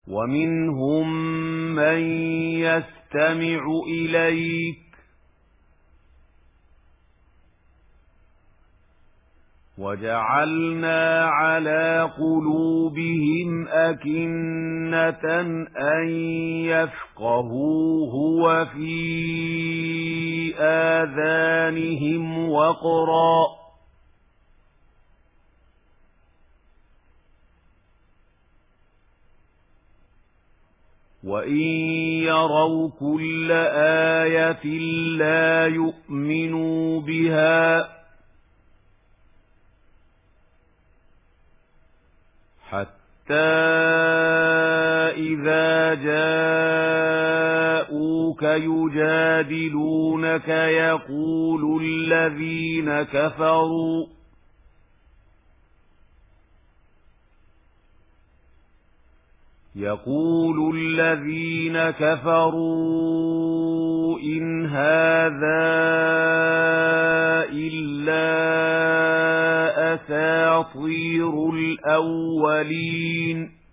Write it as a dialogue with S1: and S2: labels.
S1: ومنهم من يستمع إليك وجعلنا على قلوبهم أكنة أن يفقهوه وفي آذانهم وقرا وإن يروا كل آية لا يؤمنوا بها حتى إذا جاءوك يجادلونك يقول الذين كفروا إن هذا إلا أساطير الأولين